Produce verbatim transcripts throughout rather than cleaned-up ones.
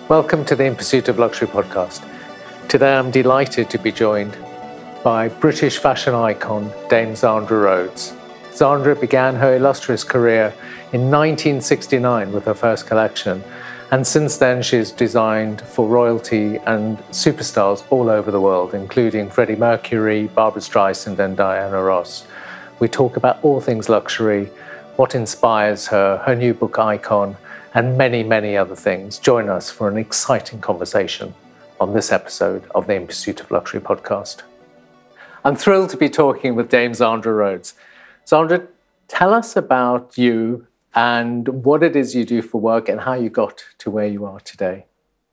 Welcome to the In Pursuit of Luxury podcast. Today I'm delighted to be joined by British fashion icon Dame Zandra Rhodes. Zandra began her illustrious career in nineteen sixty-nine with her first collection, and since then she's designed for royalty and superstars all over the world, including Freddie Mercury, Barbra Streisand and Diana Ross. We talk about all things luxury, what inspires her, her new book Icon, and many, many other things. Join us for an exciting conversation on this episode of the In Pursuit of Luxury podcast. I'm thrilled to be talking with Dame Zandra Rhodes. Zandra, tell us about you and what it is you do for work and how you got to where you are today.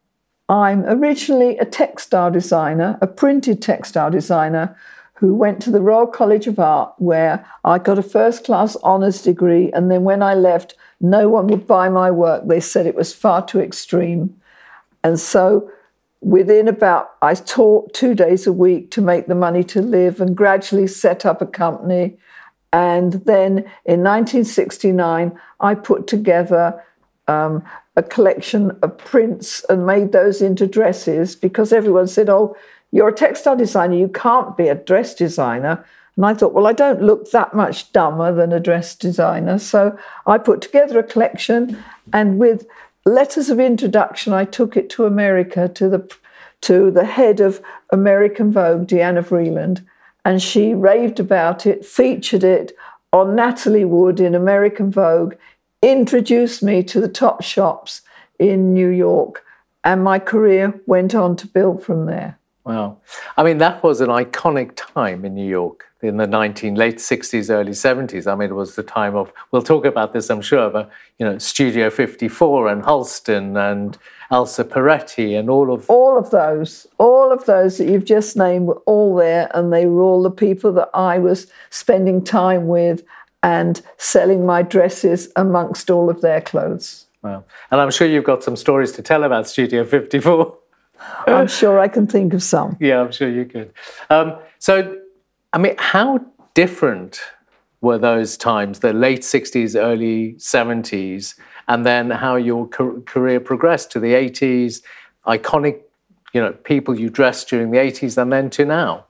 I'm originally a textile designer, a printed textile designer, who went to the Royal College of Art, where I got a first-class honours degree, and then when I left, no one would buy my work. They said it was far too extreme. And so within about, I taught two days a week to make the money to live and gradually set up a company. And then in nineteen sixty-nine, I put together um, a collection of prints and made those into dresses because everyone said, oh, you're a textile designer, you can't be a dress designer. And I thought, well, I don't look that much dumber than a dress designer. So I put together a collection, and with letters of introduction, I took it to America, to the to the head of American Vogue, Deanna Vreeland, and she raved about it, featured it on Natalie Wood in American Vogue, introduced me to the top shops in New York, and my career went on to build from there. Wow. I mean, that was an iconic time in New York in the nineteen late sixties, early seventies. I mean, it was the time of, we'll talk about this, I'm sure, but, you know, Studio fifty-four and Halston and Elsa Peretti and all of... All of those, all of those that you've just named were all there, and they were all the people that I was spending time with and selling my dresses amongst all of their clothes. Wow. And I'm sure you've got some stories to tell about Studio fifty-four. I'm sure I can think of some. Yeah, I'm sure you could. Um, so, I mean, how different were those times, the late sixties, early seventies, and then how your career progressed to the eighties, iconic, you know, people you dressed during the eighties, and then to now?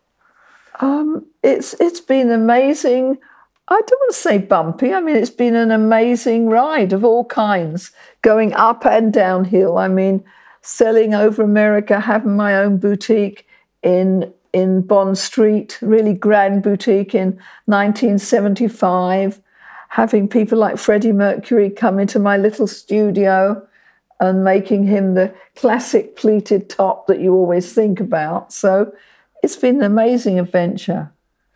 Um, it's it's been amazing. I don't want to say bumpy. I mean, it's been an amazing ride of all kinds, going up and downhill. I mean, selling over America, having my own boutique in in Bond Street, really grand boutique in nineteen seventy-five, having people like Freddie Mercury come into my little studio and making him the classic pleated top that you always think about. So it's been an amazing adventure.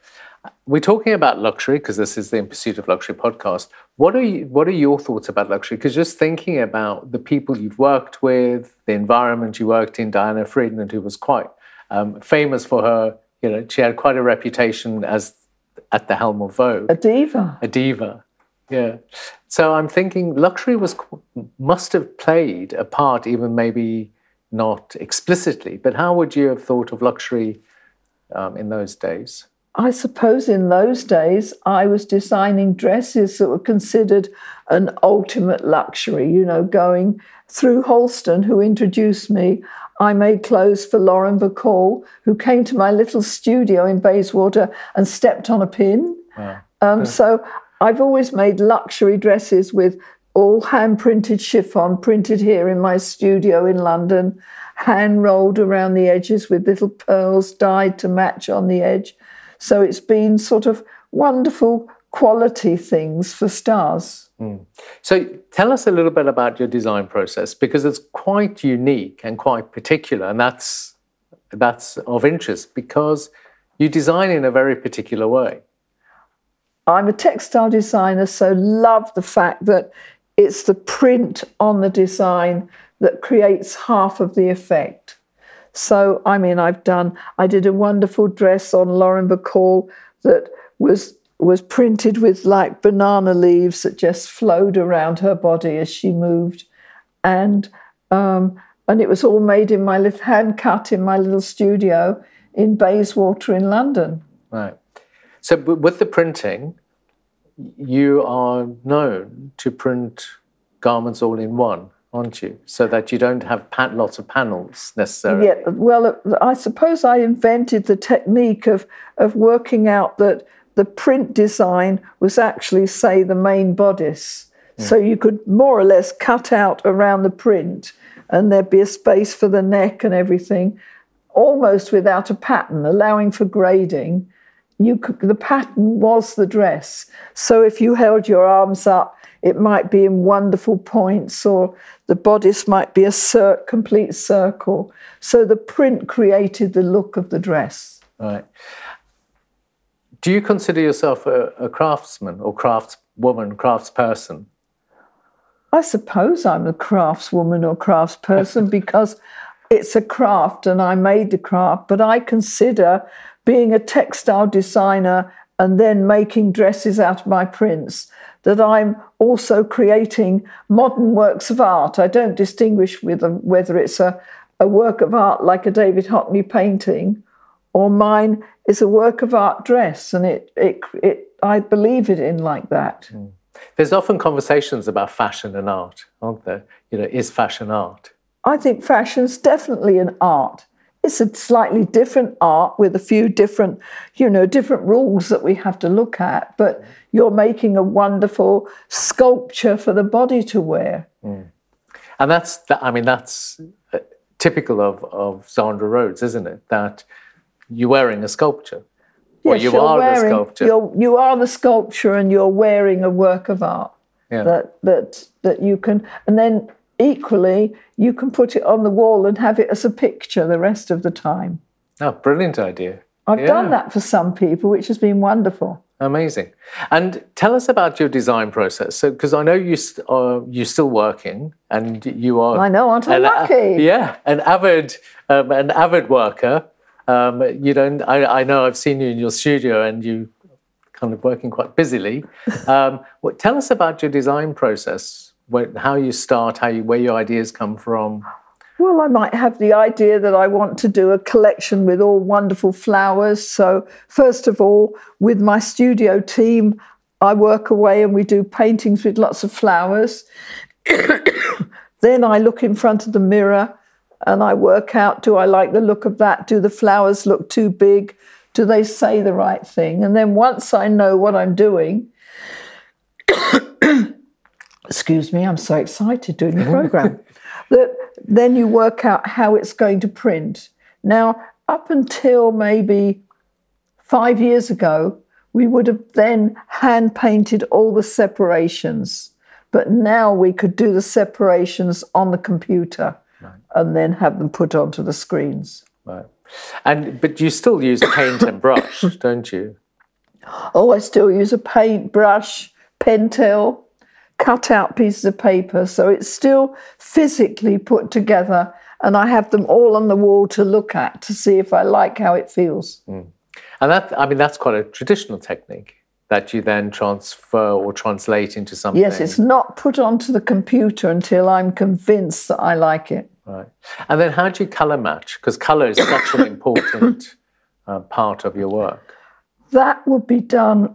We're talking about luxury because this is the In Pursuit of Luxury podcast. What are you, what are your thoughts about luxury? Because just thinking about the people you've worked with, the environment you worked in, Diana Vreeland, who was quite um, famous for her, you know, she had quite a reputation as at the helm of Vogue. A diva. A diva, yeah. So I'm thinking luxury was must have played a part, even maybe not explicitly, but how would you have thought of luxury um, in those days? I suppose in those days, I was designing dresses that were considered an ultimate luxury, you know, going through Halston, who introduced me. I made clothes for Lauren Bacall, who came to my little studio in Bayswater and stepped on a pin. Wow. Um, so I've always made luxury dresses with all hand-printed chiffon, printed here in my studio in London, hand-rolled around the edges with little pearls dyed to match on the edge. So it's been sort of wonderful quality things for stars. Mm. So tell us a little bit about your design process, because it's quite unique and quite particular, and that's that's of interest because you design in a very particular way. I'm a textile designer, so love the fact that it's the print on the design that creates half of the effect. So, I mean, I've done, I did a wonderful dress on Lauren Bacall that was was printed with like banana leaves that just flowed around her body as she moved. And um, and it was all made in my little, hand cut in my little studio in Bayswater in London. Right. So with the printing, you are known to print garments all in one. aren't you? So that you don't have pan- lots of panels necessarily. Yeah, well, I suppose I invented the technique of, of working out that the print design was actually, say, the main bodice. Mm. So you could more or less cut out around the print and there'd be a space for the neck and everything, almost without a pattern, allowing for grading. You could, the pattern was the dress. So if you held your arms up, it might be in wonderful points, or the bodice might be a cir- complete circle. So the print created the look of the dress. Right. Do you consider yourself a, a craftsman or craftswoman, craftsperson? I suppose I'm a craftswoman or craftsperson because it's a craft and I made the craft, but I consider being a textile designer and then making dresses out of my prints, that I'm also creating modern works of art. I don't distinguish with them whether it's a, a work of art like a David Hockney painting or mine is a work of art dress, and it, it, it I believe it in like that. Mm. There's often conversations about fashion and art, aren't there? You know, is fashion art? I think fashion's definitely an art. It's a slightly different art with a few different, you know, different rules that we have to look at, but you're making a wonderful sculpture for the body to wear. Mm. And that's, I mean, that's typical of, of Zandra Rhodes, isn't it? That you're wearing a sculpture. Or yes, you are wearing, the sculpture. You're, you are the sculpture and you're wearing a work of art yeah. that, that, that you can, and then equally, you can put it on the wall and have it as a picture the rest of the time. Oh, brilliant idea. I've yeah. done that for some people, which has been wonderful. Amazing. And tell us about your design process. So, because I know you st- uh, you're still working, and you are. I know, aren't I an, lucky? Uh, yeah, an avid, um, an avid worker. Um, you don't. I, I know I've seen you in your studio, and you kind of working quite busily. Um, what, tell us about your design process. Where, how you start, how you, where your ideas come from. Well, I might have the idea that I want to do a collection with all wonderful flowers. So first of all, with my studio team, I work away and we do paintings with lots of flowers. Then I look in front of the mirror and I work out, do I like the look of that? Do the flowers look too big? Do they say the right thing? And then once I know what I'm doing, excuse me, I'm so excited doing the program, that then you work out how it's going to print. Now, up until maybe five years ago, we would have then hand-painted all the separations. But now we could do the separations on the computer right. and then have them put onto the screens. Right. And but you still use paint and brush, don't you? Oh, I still use a paint brush, Pentel, cut out pieces of paper, so it's still physically put together, and I have them all on the wall to look at to see if I like how it feels. Mm. And that, I mean, that's quite a traditional technique that you then transfer or translate into something. Yes, it's not put onto the computer until I'm convinced that I like it. Right. And then how do you colour match? Because colour is such an important uh, part of your work. That would be done...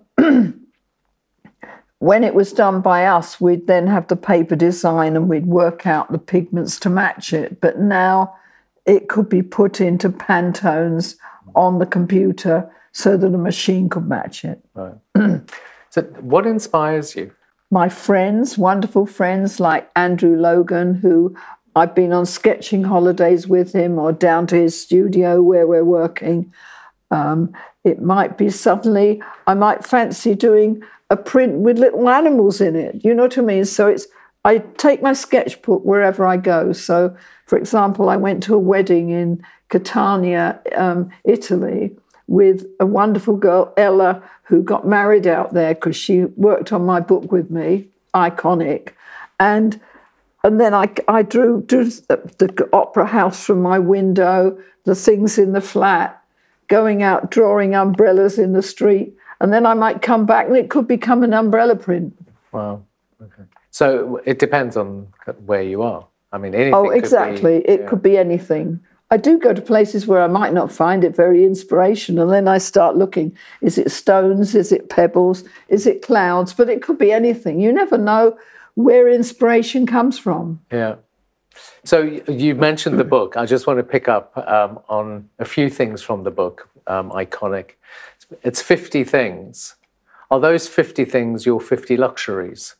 When it was done by us, we'd then have the paper design and we'd work out the pigments to match it. But now it could be put into Pantones on the computer so that a machine could match it. Right. So what inspires you? My friends, wonderful friends like Andrew Logan, who I've been on sketching holidays with him or down to his studio where we're working. Um, it might be suddenly, I might fancy doing a print with little animals in it. You know what I mean? So it's, I take my sketchbook wherever I go. So, for example, I went to a wedding in Catania, um, Italy, with a wonderful girl, Ella, who got married out there because she worked on my book with me, iconic. And and then I, I drew, drew the, the opera house from my window, the things in the flat, going out, drawing umbrellas in the street. And then I might come back and it could become an umbrella print. Wow. Okay. So it depends on where you are. I mean, anything. Oh, exactly. Could be, it yeah. could be anything. I do go to places where I might not find it very inspirational. And then I start looking. Is it stones? Is it pebbles? Is it clouds? But it could be anything. You never know where inspiration comes from. Yeah. So you mentioned the book. I just want to pick up um, on a few things from the book, um, Iconic. It's fifty things. Are those fifty things your fifty luxuries?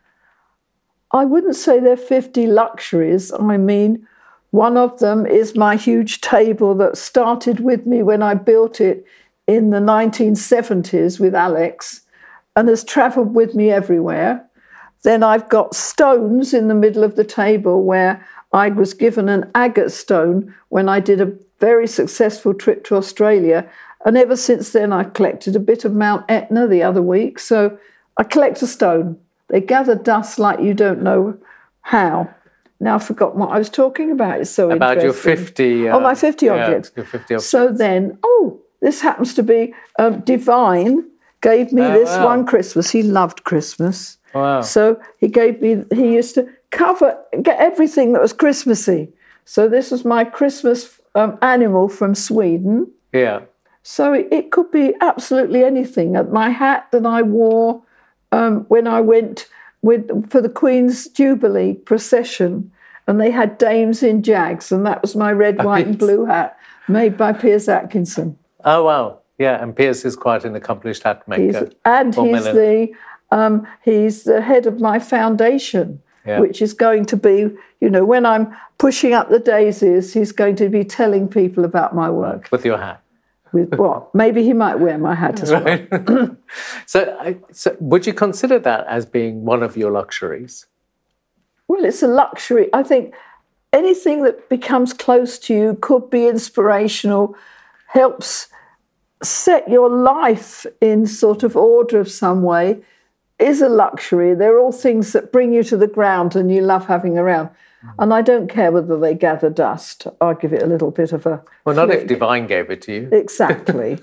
I wouldn't say they're fifty luxuries. I mean, one of them is my huge table that started with me when I built it in the nineteen seventies with Alex and has travelled with me everywhere. Then I've got stones in the middle of the table where I was given an agate stone when I did a very successful trip to Australia. And ever since then, I've collected a bit of Mount Etna the other week. So I collect a stone. They gather dust like you don't know how. Now I've forgotten what I was talking about. It's so about interesting. your fifty. Uh, oh, my fifty yeah, objects. Your fifty objects. So then, oh, this happens to be um, Divine gave me oh, this wow. one Christmas. He loved Christmas. Wow. So he gave me, he used to cover, get everything that was Christmassy. So this was my Christmas um, animal from Sweden. Yeah. So it, it could be absolutely anything. My hat that I wore um, when I went with for the Queen's Jubilee procession, and they had dames in jags, and that was my red, white and blue hat made by Piers Atkinson. Oh, wow. Yeah, and Piers is quite an accomplished hat maker. He's, and he's the, um, he's the head of my foundation, yeah. which is going to be, you know, when I'm pushing up the daisies, he's going to be telling people about my work. With your hat. With what? Maybe he might wear my hat as well. Right. so, so would you consider that as being one of your luxuries? Well, it's a luxury. I think anything that becomes close to you could be inspirational, helps set your life in sort of order of some way, is a luxury. They're all things that bring you to the ground and you love having around. And I don't care whether they gather dust. I'll give it a little bit of a Well, not flick. if Divine gave it to you. Exactly.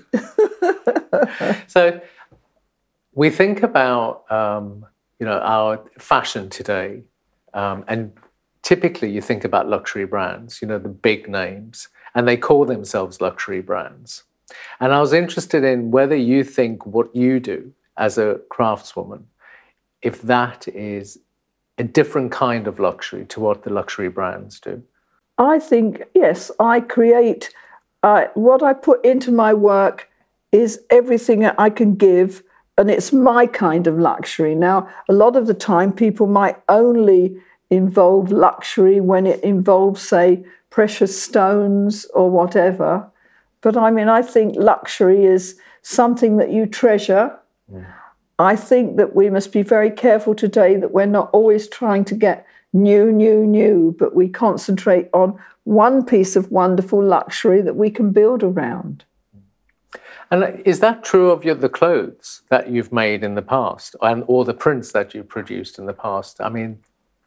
So we think about, um, you know, our fashion today. Um, and typically you think about luxury brands, you know, the big names, and they call themselves luxury brands. And I was interested in whether you think what you do as a craftswoman, if that is a different kind of luxury to what the luxury brands do. I think, yes, I create, uh, what I put into my work is everything that I can give, and it's my kind of luxury. Now, a lot of the time people might only involve luxury when it involves, say, precious stones or whatever. But I mean, I think luxury is something that you treasure. Mm. I think that we must be very careful today that we're not always trying to get new, new, new, but we concentrate on one piece of wonderful luxury that we can build around. And is that true of your, the clothes that you've made in the past and or the prints that you produced in the past? I mean,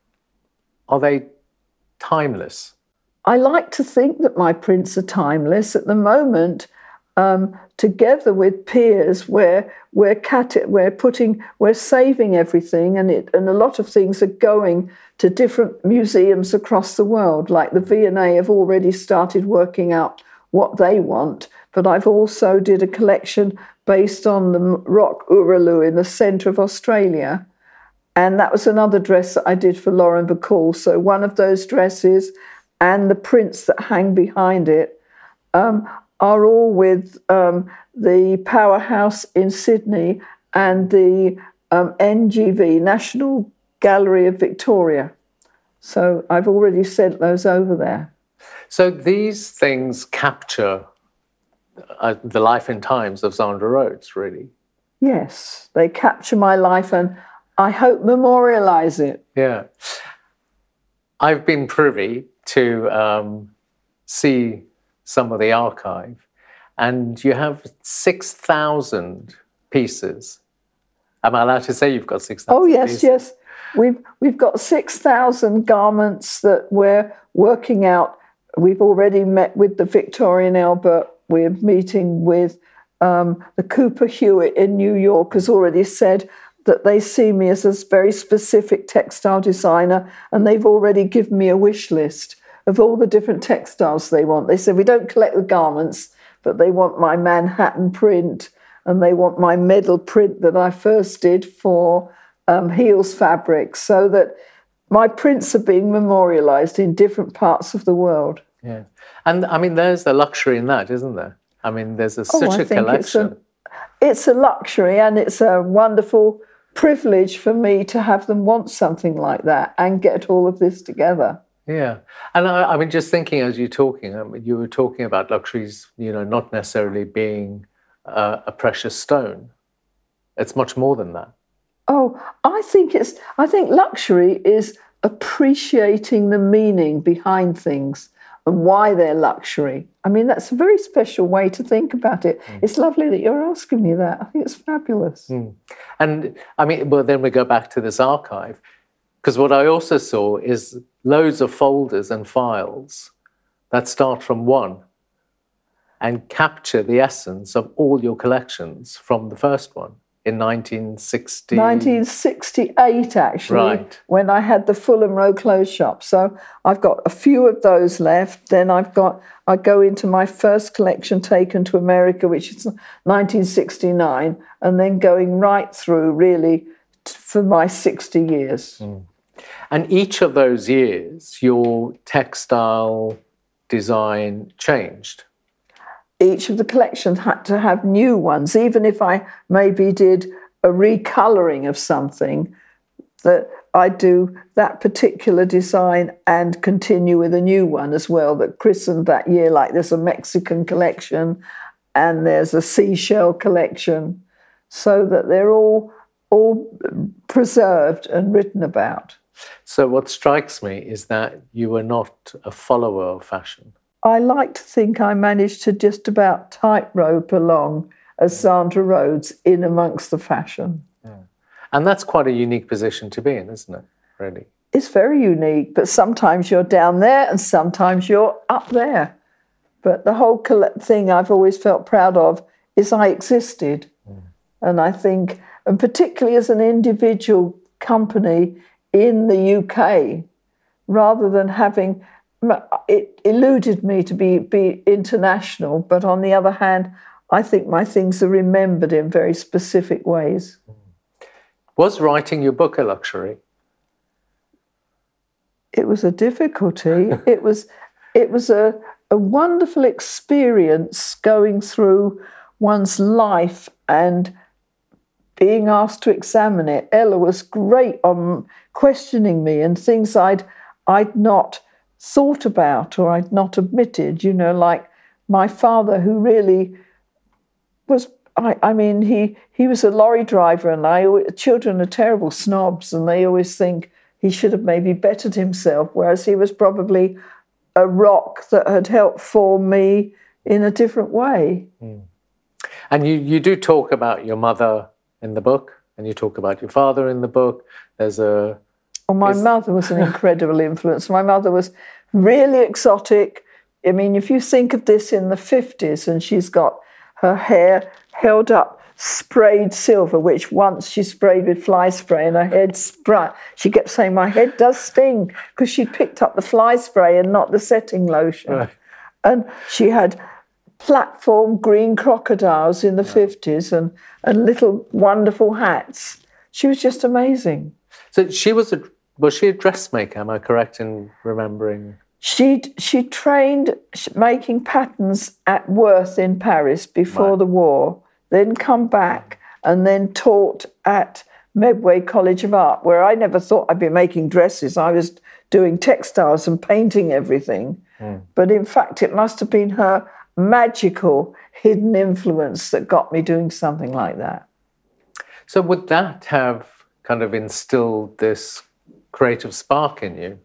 are they timeless? I like to think that my prints are timeless. At the moment, um, together with Piers, we're we're cat- we're putting we're saving everything, and it and a lot of things are going to different museums across the world. Like the V and A have already started working out what they want, but I've also did a collection based on the rock Uluru in the centre of Australia, and that was another dress that I did for Lauren Bacall. So one of those dresses and the prints that hang behind it um, are all with um, the Powerhouse in Sydney and the um, N G V, National Gallery of Victoria. So I've already sent those over there. So these things capture uh, the life and times of Zandra Rhodes, really? Yes, they capture my life and I hope memorialise it. Yeah. I've been privy to um, see some of the archive, and you have six thousand pieces. Am I allowed to say you've got six thousand Oh, yes, pieces? yes. We've, we've got six thousand garments that we're working out. We've already met with the Victorian Albert. We're meeting with um, the Cooper Hewitt in New York has already said that they see me as a very specific textile designer, and they've already given me a wish list of all the different textiles they want. They said, we don't collect the garments, but they want my Manhattan print, and they want my medal print that I first did for um, Heels fabrics, so that my prints are being memorialized in different parts of the world. Yeah. And I mean, there's the luxury in that, isn't there? I mean, there's a, Oh, such I a think collection. It's a, it's a luxury, and it's a wonderful privilege for me to have them want something like that and get all of this together. Yeah. And I, I mean, just thinking as you're talking, I mean, you were talking about luxuries, you know, not necessarily being uh, a precious stone. It's much more than that. Oh, I think it's, I think luxury is appreciating the meaning behind things and why they're luxury. I mean, that's a very special way to think about it. Mm. It's lovely that you're asking me that. I think it's fabulous. Mm. And I mean, well, then we go back to this archive, because what I also saw is loads of folders and files that start from one and capture the essence of all your collections from the first one in nineteen sixty. nineteen sixty-eight, actually, right. When I had the Fulham Road clothes shop. So I've got a few of those left. Then I've got, I go into my first collection taken to America, which is nineteen sixty-nine, and then going right through, really, t- for my sixty years. Mm. And each of those years, your textile design changed. Each of the collections had to have new ones, even if I maybe did a recolouring of something, that I do that particular design and continue with a new one as well that christened that year. Like there's a Mexican collection and there's a seashell collection, so that they're all all preserved and written about. So what strikes me is that you were not a follower of fashion. I like to think I managed to just about tightrope along as Zandra Rhodes in amongst the fashion. Yeah. And that's quite a unique position to be in, isn't it, really? It's very unique, but sometimes you're down there and sometimes you're up there. But the whole thing I've always felt proud of is I existed. Mm. And I think, and particularly as an individual company in the U K, rather than having... It eluded me to be, be international, but on the other hand, I think my things are remembered in very specific ways. Was writing your book a luxury? It was a difficulty. it was it was a, a wonderful experience going through one's life and being asked to examine it. Ella was great on questioning me and things I'd I'd not thought about or I'd not admitted, you know, like my father, who really was, I, I mean, he, he was a lorry driver, and I children are terrible snobs, and they always think he should have maybe bettered himself, whereas he was probably a rock that had helped form me in a different way. Mm. And you, you do talk about your mother in the book, and you talk about your father in the book. There's a Well, my Is... mother was an incredible influence. My mother was really exotic. I mean, if you think of this in the fifties, and she's got her hair held up, sprayed silver, which once she sprayed with fly spray and her head sprung. She kept saying, my head does sting, because she'd picked up the fly spray and not the setting lotion. Right. And she had platform green crocodiles in the yeah. fifties and, and little wonderful hats. She was just amazing. So she was a was she a dressmaker? Am I correct in remembering? She she trained making patterns at Worth in Paris before right. the war, then come back and then taught at Medway College of Art, where I never thought I'd be making dresses. I was doing textiles and painting everything. Mm. But in fact, it must have been her magical hidden influence that got me doing something like that. So would that have kind of instilled this creative spark in you?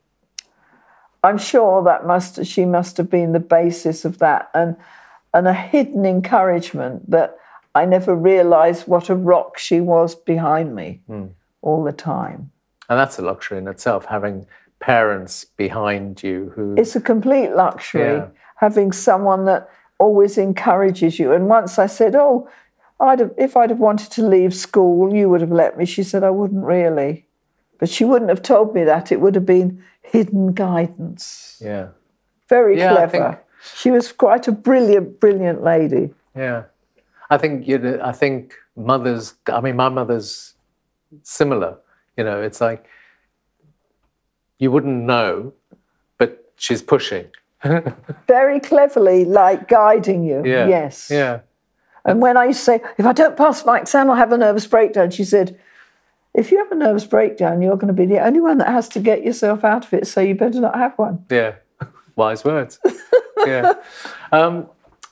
I'm sure that must she must have been the basis of that, and and a hidden encouragement that I never realised what a rock she was behind me mm. all the time. And that's a luxury in itself, having parents behind you who... It's a complete luxury, yeah. having someone that always encourages you. And once I said, oh, I'd have, if I'd have wanted to leave school, you would have let me. She said, I wouldn't really. But she wouldn't have told me that. It would have been hidden guidance. Yeah. Very yeah, clever. I think... She was quite a brilliant, brilliant lady. Yeah. I think, you know, I think mothers, I mean, my mother's similar. You know, it's like you wouldn't know, but she's pushing. Very cleverly, like guiding you. Yeah. Yes. Yeah. And when I used to say, if I don't pass my exam, I'll have a nervous breakdown, she said, if you have a nervous breakdown, you're going to be the only one that has to get yourself out of it, so you better not have one. Yeah. Wise words. Yeah. Um,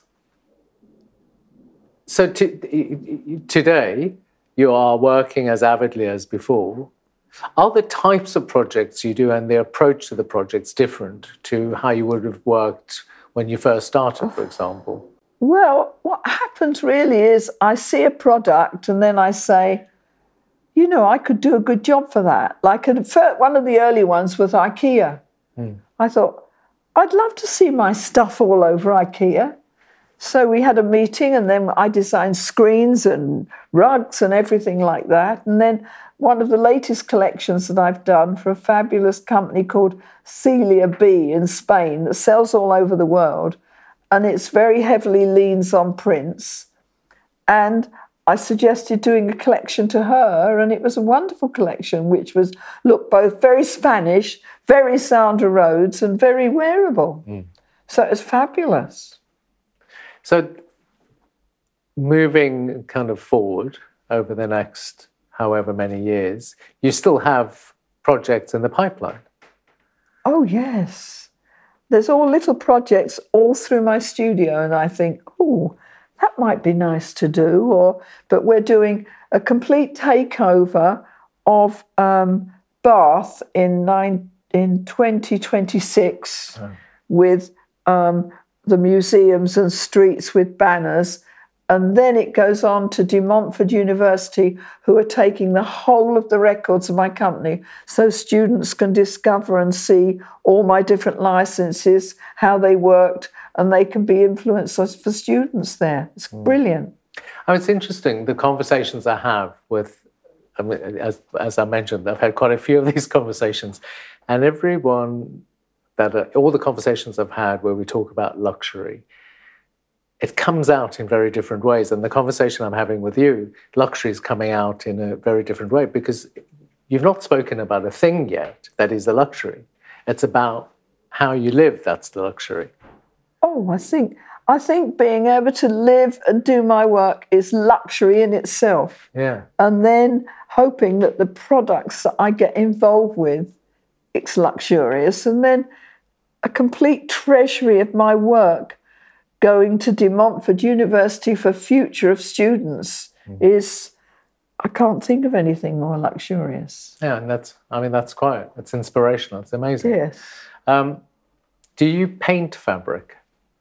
so t- today, you are working as avidly as before. Are the types of projects you do and the approach to the projects different to how you would have worked when you first started, for example? Well, what happens really is I see a product and then I say, you know, I could do a good job for that. Like one of the early ones was IKEA. Mm. I thought, I'd love to see my stuff all over IKEA. So we had a meeting and then I designed screens and rugs and everything like that. And then one of the latest collections that I've done for a fabulous company called Celia B in Spain that sells all over the world. And it's very heavily leans on prints. And I suggested doing a collection to her, and it was a wonderful collection, which was, look, both very Spanish, very Sandra Rhodes, and very wearable. Mm. So it was fabulous. So moving kind of forward over the next however many years, you still have projects in the pipeline? Oh, yes. There's all little projects all through my studio, and I think, oh, that might be nice to do. Or, but we're doing a complete takeover of um, Bath in nine, in twenty twenty-six oh. with um, the museums and streets with banners. And then it goes on to De Montfort University, who are taking the whole of the records of my company so students can discover and see all my different licenses, how they worked, and they can be influencers for students there. It's brilliant. Oh, it's interesting, the conversations I have with, I mean, as, as I mentioned, I've had quite a few of these conversations, and everyone that, uh, all the conversations I've had where we talk about luxury, it comes out in very different ways. And the conversation I'm having with you, luxury is coming out in a very different way because you've not spoken about a thing yet that is a luxury. It's about how you live, that's the luxury. Oh, I think I think being able to live and do my work is luxury in itself. Yeah. And then hoping that the products that I get involved with, it's luxurious. And then a complete treasury of my work going to De Montfort University for future of students mm. is, I can't think of anything more luxurious. Yeah, and that's, I mean, that's quite, it's inspirational. It's amazing. Yes. Um, do you paint fabric?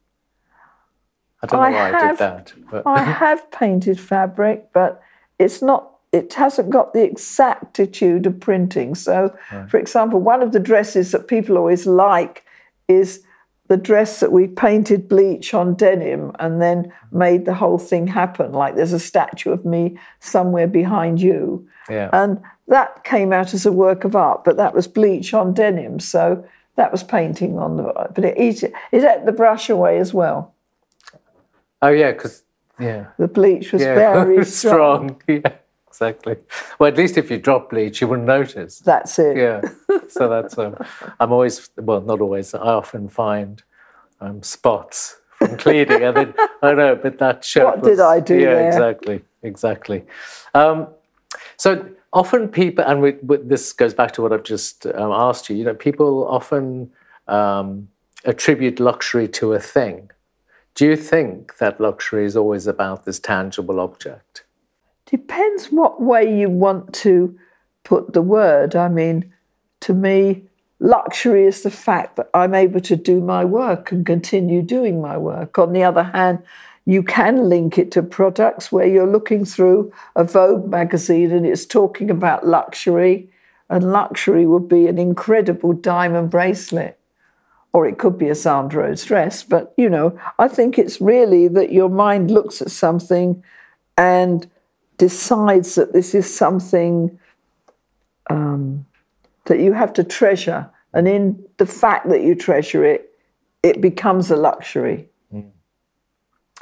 I don't know I why have, I did that. But. I have painted fabric, but it's not, it hasn't got the exactitude of printing. So, right. for example, one of the dresses that people always like is the dress that we painted bleach on denim and then made the whole thing happen. Like there's a statue of me somewhere behind you. Yeah. And that came out as a work of art, but that was bleach on denim. So that was painting on the, but it, it, it ate the brush away as well. Oh, yeah, because, yeah. The bleach was yeah, very strong. strong. Yeah, exactly. Well, at least if you drop bleach, you wouldn't notice. That's it. Yeah. So that's, um, I'm always, well, not always, I often find um, spots from cleaning. And then, I know, but that shirt What was, did I do Yeah, there? exactly, exactly. Um, so often people, and we, this goes back to what I've just um, asked you, you know, people often um, attribute luxury to a thing. Do you think that luxury is always about this tangible object? Depends what way you want to put the word. I mean, to me, luxury is the fact that I'm able to do my work and continue doing my work. On the other hand, you can link it to products where you're looking through a Vogue magazine and it's talking about luxury, and luxury would be an incredible diamond bracelet. Or it could be a Sandra Rhodes dress. But, you know, I think it's really that your mind looks at something and decides that this is something um, that you have to treasure. And in the fact that you treasure it, it becomes a luxury. Mm.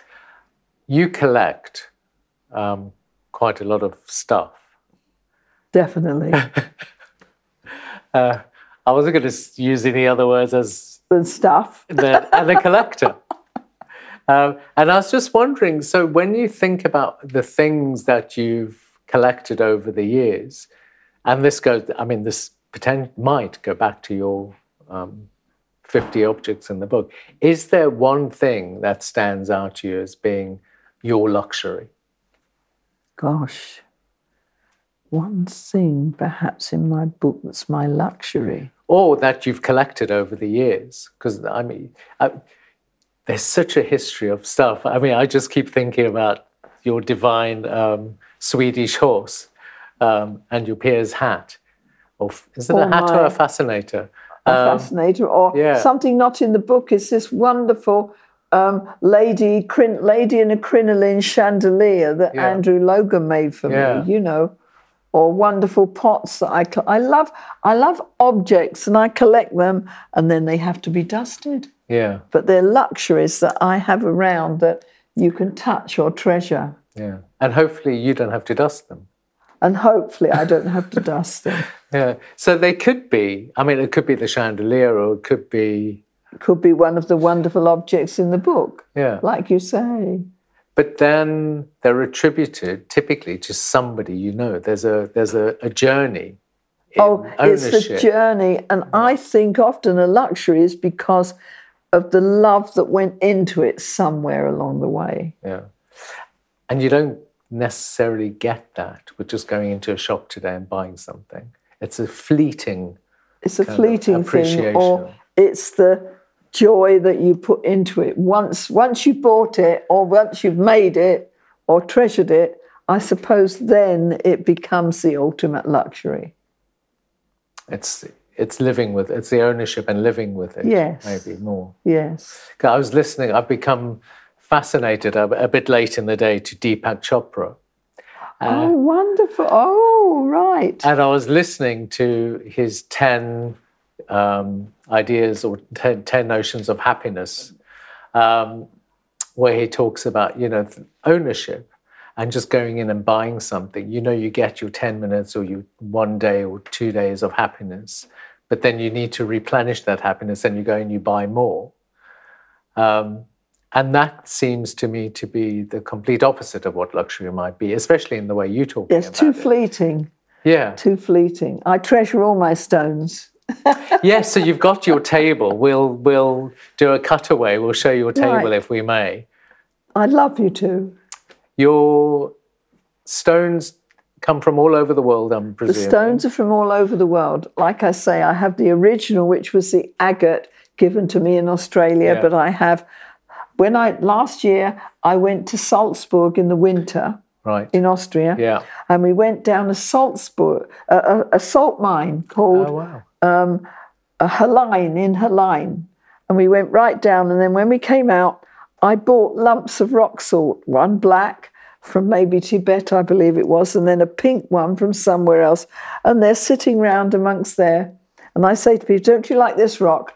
You collect um, quite a lot of stuff. Definitely. uh, I wasn't going to use any other words as The stuff. the, and a collector. Um, and I was just wondering, so when you think about the things that you've collected over the years, and this goes, I mean, this pretend, might go back to your um, fifty objects in the book. Is there one thing that stands out to you as being your luxury? Gosh, one thing perhaps in my book that's my luxury. Or that you've collected over the years? Because, I mean, I, there's such a history of stuff. I mean, I just keep thinking about your divine um, Swedish horse um, and your Piers hat. Or is it Or a hat my- or a fascinator? A Um, fascinator, or yeah. something not in the book is this wonderful um, lady, crin- lady in a crinoline chandelier that Yeah. Andrew Logan made for Yeah. me, you know, or wonderful pots that I co- I love. I love objects and I collect them, and then they have to be dusted. Yeah, But they're luxuries that I have around that you can touch or treasure, yeah. And hopefully you don't have to dust them. and hopefully I don't have to dust them. Yeah. So they could be, I mean, it could be the chandelier or it could be, Could be one of the wonderful objects in the book, yeah. like you say. But then they're attributed typically to somebody you know. There's a there's a, a journey in Oh, it's ownership. the journey. And I think often a luxury is because of the love that went into it somewhere along the way. Yeah. And you don't necessarily get that with just going into a shop today and buying something. It's a fleeting It's a kind of fleeting thing, or appreciation. it's the joy that you put into it. Once once you bought it, or once you've made it, or treasured it, I suppose then it becomes the ultimate luxury. It's it's living with it's the ownership and living with it. Yes. Maybe more. Yes. I was listening. I've become fascinated a, a bit late in the day to Deepak Chopra. oh, wonderful. Oh, right. And I was listening to his ten um, ideas or ten, ten notions of happiness, um, where he talks about, you know, ownership and just going in and buying something. You know, you get your ten minutes or you one day or two days of happiness, but then you need to replenish that happiness and you go and you buy more. Um, and that seems to me to be the complete opposite of what luxury might be, especially in the way you talk Yes, about too it. fleeting. Yeah. Too fleeting. I treasure all my stones. Yes, so you've got your table. We'll we'll do a cutaway. We'll show your table Right. if we may. I'd love you to. Your stones come from all over the world, I'm The presuming. stones are from all over the world. Like I say, I have the original, which was the agate given to me in Australia, Yeah. but I have, when I, last year, I went to Salzburg in the winter Right. in Austria, Yeah. and we went down a Salzburg, a, a, a salt mine called Oh, wow. a Hallein in Hallein. And we went right down, and then when we came out, I bought lumps of rock salt, one black from maybe Tibet, I believe it was, and then a pink one from somewhere else. And they're sitting round amongst there. And I say to people, don't you like this rock?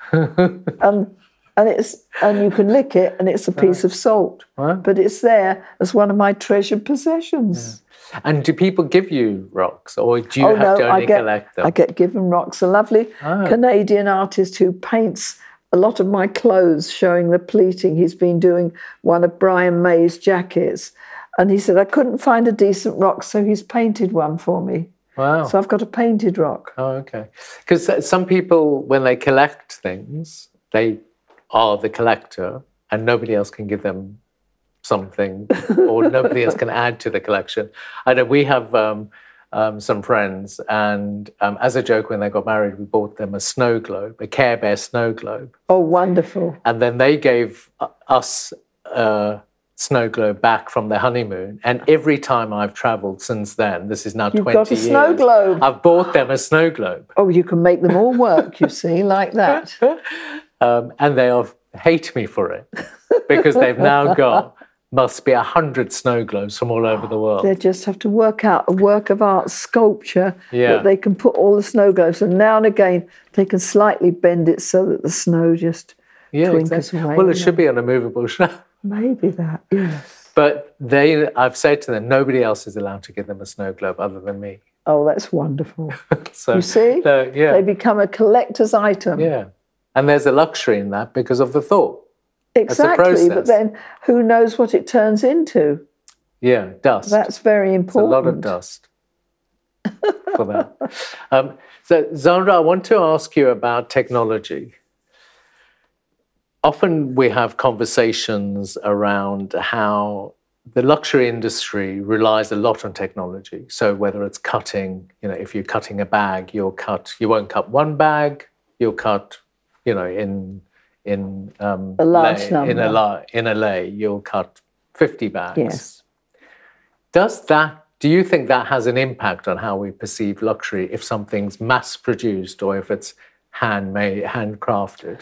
and and it's and you can lick it, and it's a piece of salt. Wow. But it's there as one of my treasured possessions. And do people give you rocks, or do you Oh, have no, to I only get, collect them? I get given rocks. A lovely Oh. Canadian artist who paints a lot of my clothes, showing the pleating. He's been doing one of Brian May's jackets. And he said, I couldn't find a decent rock, so he's painted one for me. Wow. So I've got a painted rock. Oh, okay. Because some people, when they collect things, they are the collector and nobody else can give them something or nobody else can add to the collection. I know we have um, um, some friends and um, as a joke, when they got married, we bought them a snow globe, a Care Bear snow globe. Oh, wonderful. And then they gave uh, us a snow globe back from their honeymoon. And every time I've travelled since then, this is now You've twenty got a years, snow globe. I've bought them a snow globe. Oh, you can make them all work, you see, like that. Um, and they are, hate me for it because they've now got, must be a hundred snow globes from all over the world. They just have to work out a work of art sculpture Yeah. that they can put all the snow globes. And now and again, they can slightly bend it so that the snow just Yeah, twinkles exactly. away. Well, it should be on a movable shelf. Maybe that, yes. But they, I've said to them, nobody else is allowed to give them a snow globe other than me. Oh, that's wonderful. So, you see? uh, yeah. They become a collector's item. Yeah. And there's a luxury in that because of the thought. Exactly, but then who knows what it turns into? Yeah, dust. That's very important. It's a lot of dust for that. Um, so, Zandra, I want to ask you about technology. Often we have conversations around how the luxury industry relies a lot on technology. So whether it's cutting, you know, if you're cutting a bag, you'll cut, you won't cut one bag, you'll cut, you know, in in um, a large lay, number. In a, la, in a lay, you'll cut fifty bags. Yes. Does that, do you think that has an impact on how we perceive luxury if something's mass-produced or if it's handmade, handcrafted?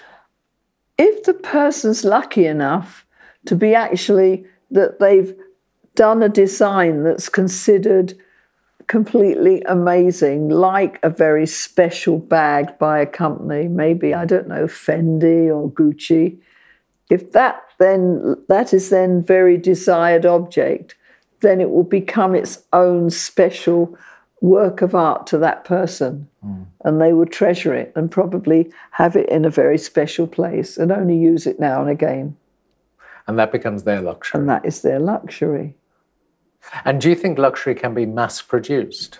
If the person's lucky enough to be actually that they've done a design that's considered completely amazing, like a very special bag by a company, maybe, I don't know, Fendi or Gucci, if that then, that is then very desired object, then it will become its own special work of art to that person. Mm. And they will treasure it and probably have it in a very special place and only use it now and again. And that becomes their luxury. And that is their luxury. And do you think luxury can be mass-produced?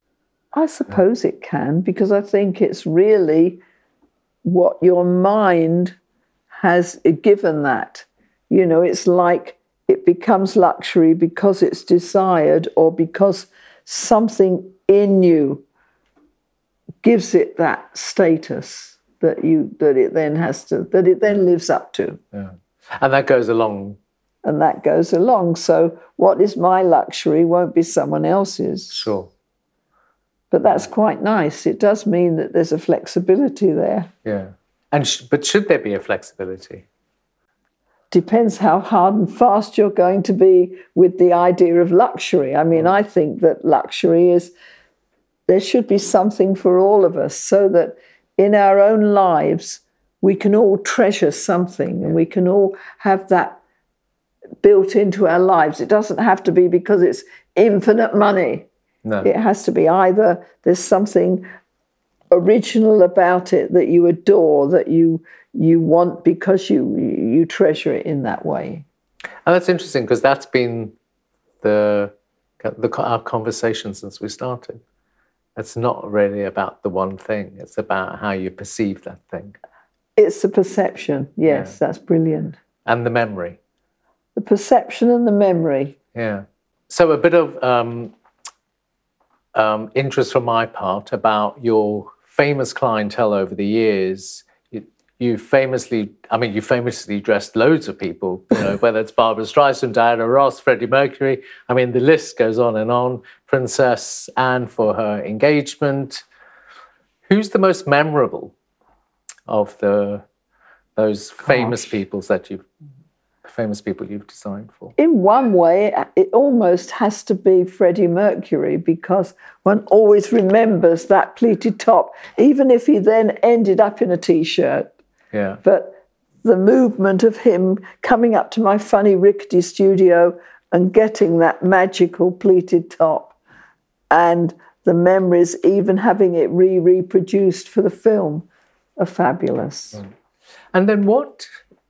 I suppose it can, because I think it's really what your mind has given that. You know, it's like it becomes luxury because it's desired or because something in you gives it that status that you that it then has to, that it then lives up to. Yeah. And that goes along. And that goes along. So what is my luxury won't be someone else's. Sure. But that's quite nice. It does mean that there's a flexibility there. Yeah. And sh- but should there be a flexibility? Depends how hard and fast you're going to be with the idea of luxury. I mean, I think that luxury is, there should be something for all of us so that in our own lives, we can all treasure something and we can all have that built into our lives. It doesn't have to be because it's infinite money. No. It has to be either there's something original about it that you adore, that you you want because you you treasure it in that way. And that's interesting because that's been the, the our conversation since we started. It's not really about the one thing. It's about how you perceive that thing. It's the perception. Yes, yeah. That's brilliant. And the memory. The perception and the memory. Yeah. So a bit of um, um, interest from my part about your famous clientele over the years. You, you famously, I mean, you famously dressed loads of people, you know, whether it's Barbra Streisand, Diana Ross, Freddie Mercury. I mean, the list goes on and on. Princess Anne for her engagement. Who's the most memorable of the those famous people that you've famous people you've designed for? In one way, it almost has to be Freddie Mercury because one always remembers that pleated top, even if he then ended up in a T-shirt. Yeah. But the movement of him coming up to my funny rickety studio and getting that magical pleated top, and the memories, even having it re-reproduced for the film, are fabulous. Mm. And then what,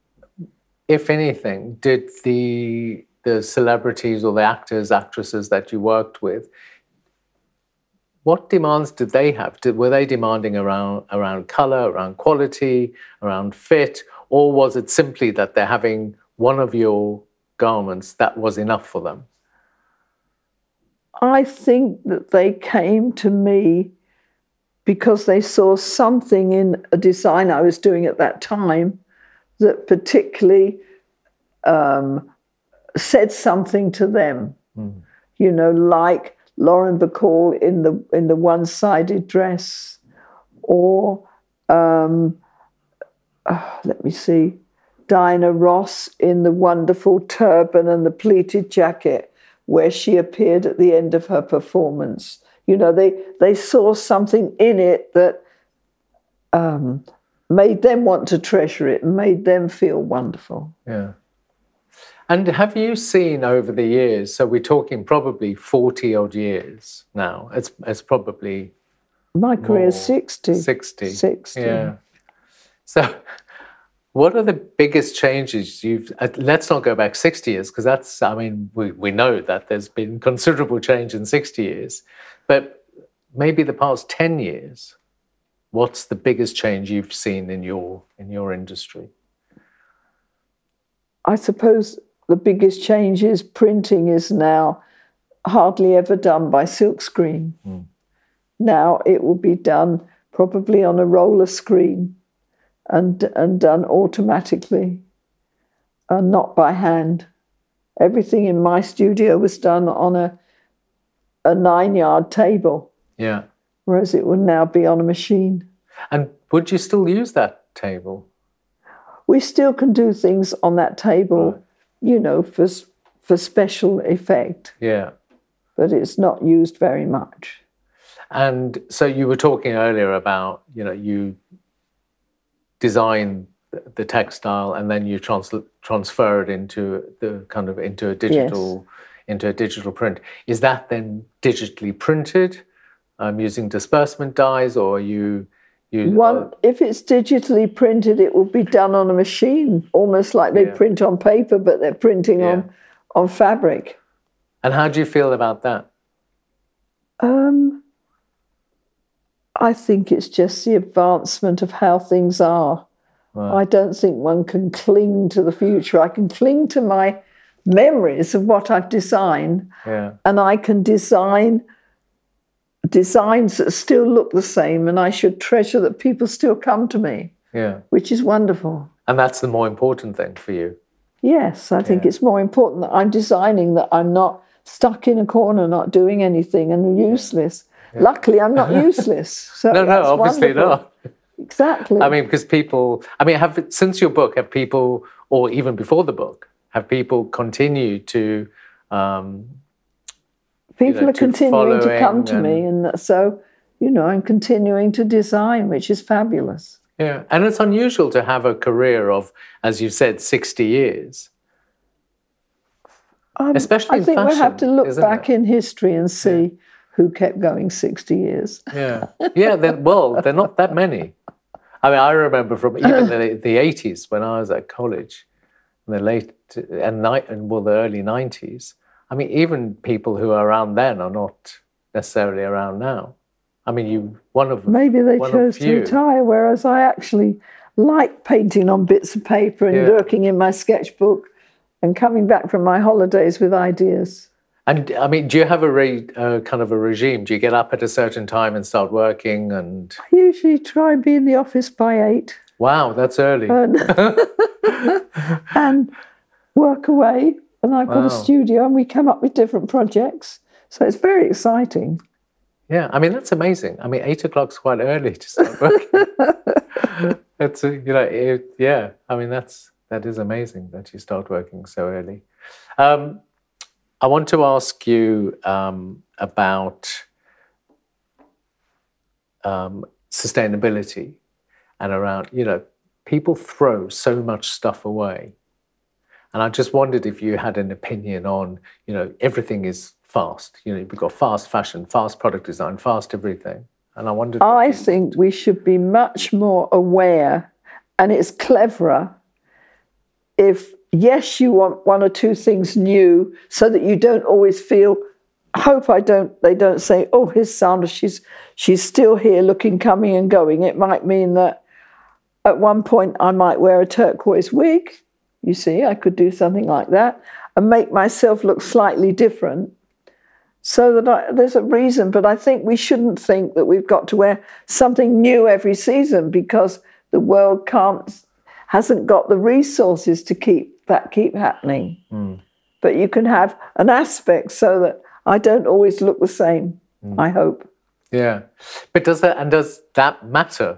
if anything, did the the celebrities or the actors, actresses that you worked with, what demands did they have? Did, were they demanding around around colour, around quality, around fit, or was it simply that they're having one of your garments that was enough for them? I think that they came to me because they saw something in a design I was doing at that time that particularly um, said something to them. Mm. You know, like Lauren Bacall in the in the one-sided dress, or um, oh, let me see, Diana Ross in the wonderful turban and the pleated jacket, where she appeared at the end of her performance. You know, they they saw something in it that um, made them want to treasure it and made them feel wonderful. Yeah. And have you seen over the years, so we're talking probably forty odd years now, it's it's probably My career's more, sixty. sixty. sixty. Yeah. So what are the biggest changes you've, uh, let's not go back sixty years, because that's, I mean, we, we know that there's been considerable change in sixty years, but maybe the past ten years, what's the biggest change you've seen in your in your industry? I suppose the biggest change is printing is now hardly ever done by silkscreen. Mm. Now it will be done probably on a roller screen and, and done automatically and not by hand. Everything in my studio was done on a, a nine-yard table. Yeah. Whereas it would now be on a machine. And would you still use that table? We still can do things on that table, right. you know, for for special effect. Yeah. But it's not used very much. And so you were talking earlier about, you know, you design the textile and then you trans- transfer it into the kind of into a digital yes. into a digital print. Is that then digitally printed um, using disbursement dyes, or are you? You, One, uh, if it's digitally printed, it will be done on a machine, almost like they yeah. print on paper, but they're printing yeah. on, on fabric. And how do you feel about that? Um, I think it's just the advancement of how things are. Right. I don't think one can cling to the future. I can cling to my memories of what I've designed, yeah. and I can design designs that still look the same, and I should treasure that people still come to me, yeah, which is wonderful. And that's the more important thing for you. Yes, I think yeah. it's more important that I'm designing, that I'm not stuck in a corner, not doing anything and useless. Yeah. Luckily, I'm not useless. So no, no, obviously wonderful. not. Exactly. I mean, because people, I mean, have since your book, have people, or even before the book, have people continued to um, People you know, are continuing to come to and, me, and so, you know, I'm continuing to design, which is fabulous. Yeah, and it's unusual to have a career of, as you said, sixty years. Um, Especially I in think fashion, we'll have to look back it? in history and see yeah. who kept going sixty years. Yeah, yeah. Then, well, they're not that many. I mean, I remember from even the, the eighties when I was at college, in the late and night and well, the early nineties. I mean, even people who are around then are not necessarily around now. I mean, you one of maybe they one chose to retire, whereas I actually like painting on bits of paper and yeah. working in my sketchbook and coming back from my holidays with ideas. And I mean, do you have a re, uh, kind of a regime? Do you get up at a certain time and start working? And I usually try and be in the office by eight. Wow, that's early. And, and work away. And I've got wow. a studio, and we come up with different projects. So it's very exciting. Yeah, I mean, that's amazing. I mean, eight o'clock's quite early to start working. It's, you know, it, yeah, I mean, that's, that is amazing that you start working so early. Um, I want to ask you um, about um, sustainability and around, you know, people throw so much stuff away. And I just wondered if you had an opinion on, you know, everything is fast. You know, we've got fast fashion, fast product design, fast everything. And I wondered... I you... think we should be much more aware, and it's cleverer if, yes, you want one or two things new so that you don't always feel, I hope I don't, they don't say, oh, here's Sandra, she's, she's still here looking, coming and going. It might mean that at one point I might wear a turquoise wig. You see, I could do something like that and make myself look slightly different so that I, there's a reason. But I think we shouldn't think that we've got to wear something new every season, because the world can't, hasn't got the resources to keep that keep happening. Mm. But you can have an aspect so that I don't always look the same, mm. I hope. Yeah. But does that, and does that matter?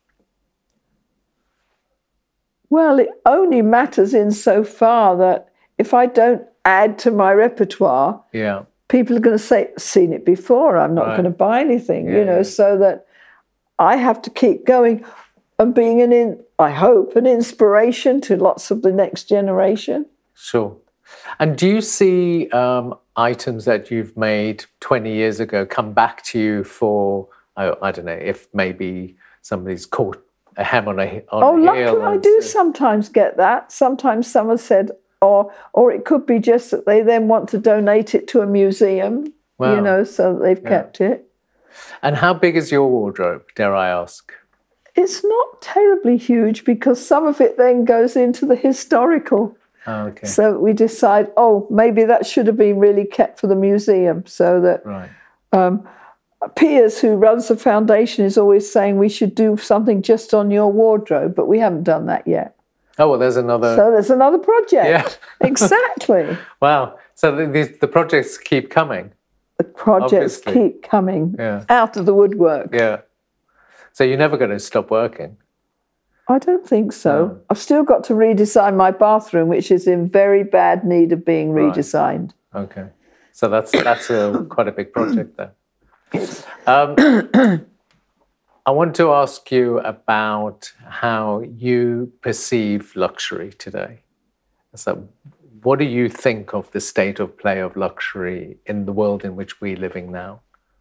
Well, it only matters insofar that if I don't add to my repertoire, yeah, people are going to say, seen it before, I'm not right. going to buy anything, yeah, you know, yeah. so that I have to keep going and being, an in, I hope, an inspiration to lots of the next generation. Sure. And do you see um, items that you've made twenty years ago come back to you for, oh, I don't know, if maybe somebody's caught a hem on a, on oh, a heel? luckily I do sometimes get that. Sometimes someone said, or or it could be just that they then want to donate it to a museum, wow. you know, so that they've yeah. kept it. And how big is your wardrobe, dare I ask? It's not terribly huge because some of it then goes into the historical. Oh, okay. So we decide, oh, maybe that should have been really kept for the museum. So that right. um, Piers, who runs the foundation, is always saying we should do something just on your wardrobe, but we haven't done that yet. Oh, well, there's another... So there's another project. Yeah. Exactly. Wow. So the, the, the projects keep coming. The projects Obviously. keep coming yeah. out of the woodwork. Yeah. So you're never going to stop working? I don't think so. No. I've still got to redesign my bathroom, which is in very bad need of being right. redesigned. Okay. So that's that's a, quite a big project then. Um, I want to ask you about how you perceive luxury today. So what do you think of the state of play of luxury in the world in which we're living now?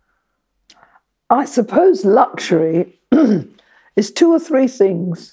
I suppose luxury is two or three things.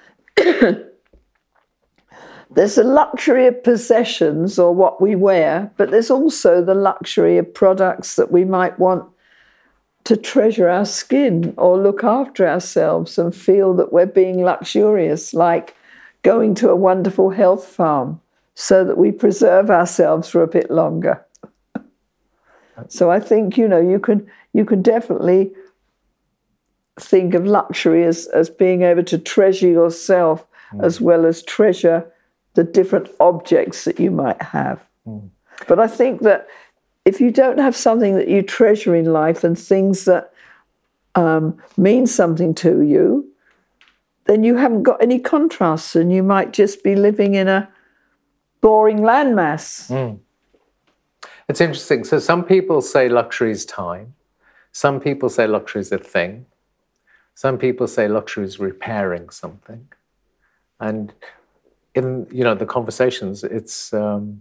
There's the luxury of possessions or what we wear, but there's also the luxury of products that we might want to treasure our skin or look after ourselves and feel that we're being luxurious, like going to a wonderful health farm so that we preserve ourselves for a bit longer. So I think, you know, you can you can definitely think of luxury as, as being able to treasure yourself mm. as well as treasure the different objects that you might have. Mm. But I think that if you don't have something that you treasure in life and things that um, mean something to you, then you haven't got any contrasts and you might just be living in a boring landmass. Mm. It's interesting. So some people say luxury is time. Some people say luxury is a thing. Some people say luxury is repairing something. And in, you know, the conversations, it's um,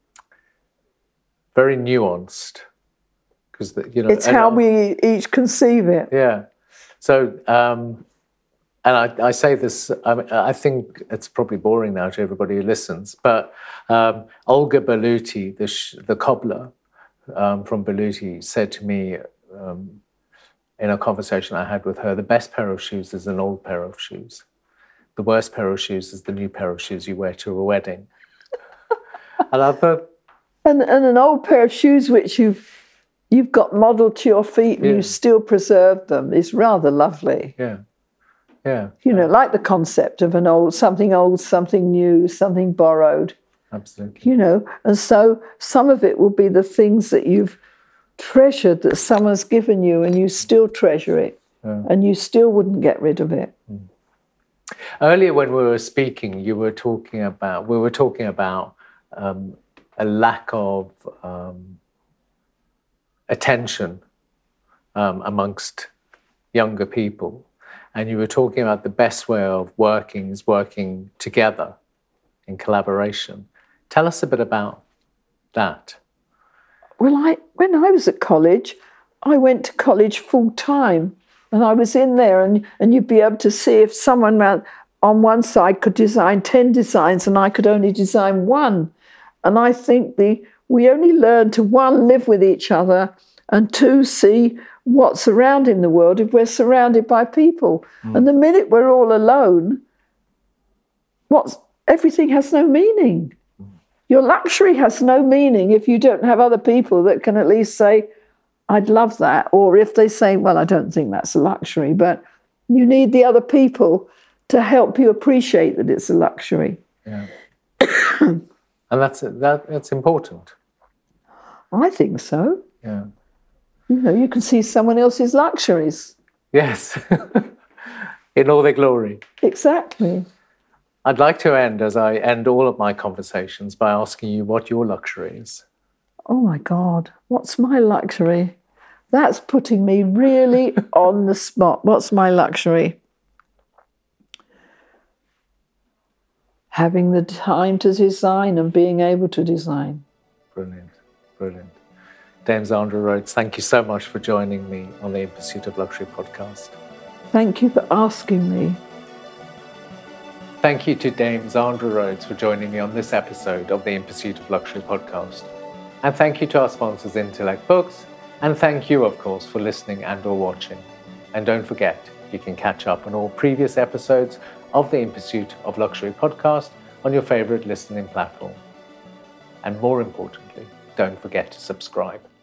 very nuanced. Because, you know, it's how we each conceive it. Yeah. So, um, and I, I say this, I, mean, I think it's probably boring now to everybody who listens, but um, Olga Baluti, the, sh- the cobbler um, from Baluti, said to me um, in a conversation I had with her, the best pair of shoes is an old pair of shoes. The worst pair of shoes is the new pair of shoes you wear to a wedding. And I thought... And, and an old pair of shoes which you've you've got modelled to your feet and yeah. you still preserve them is rather lovely. Yeah. Yeah. You know, like the concept of an old, something old, something new, something borrowed. Absolutely. You know, and so some of it will be the things that you've treasured that someone's given you and you still treasure it yeah. and you still wouldn't get rid of it. Mm. Earlier when we were speaking, you were talking about, we were talking about um, a lack of um, attention um, amongst younger people. And you were talking about the best way of working is working together in collaboration. Tell us a bit about that. Well, I when I was at college, I went to college full time. And I was in there and, and you'd be able to see if someone on one side could design ten designs and I could only design one. And I think the we only learn to, one, live with each other, and two, see what's around in the world if we're surrounded by people. Mm. And the minute we're all alone, what's everything has no meaning. Mm. Your luxury has no meaning if you don't have other people that can at least say, I'd love that. Or if they say, well, I don't think that's a luxury, but you need the other people to help you appreciate that it's a luxury. Yeah. And that's that, that's important. I think so. Yeah. You know, you can see someone else's luxuries. Yes. In all their glory. Exactly. I'd like to end, as I end all of my conversations, by asking you what your luxury is. Oh, my God. What's my luxury? That's putting me really on the spot. What's my luxury? having the time to design and being able to design. Brilliant, brilliant. Dame Zandra Rhodes, thank you so much for joining me on the In Pursuit of Luxury podcast. Thank you for asking me. Thank you to Dame Zandra Rhodes for joining me on this episode of the In Pursuit of Luxury podcast. And thank you to our sponsors, Intellect Books. And thank you, of course, for listening and or watching. And don't forget, you can catch up on all previous episodes of the In Pursuit of Luxury podcast on your favorite listening platform. And more importantly, don't forget to subscribe.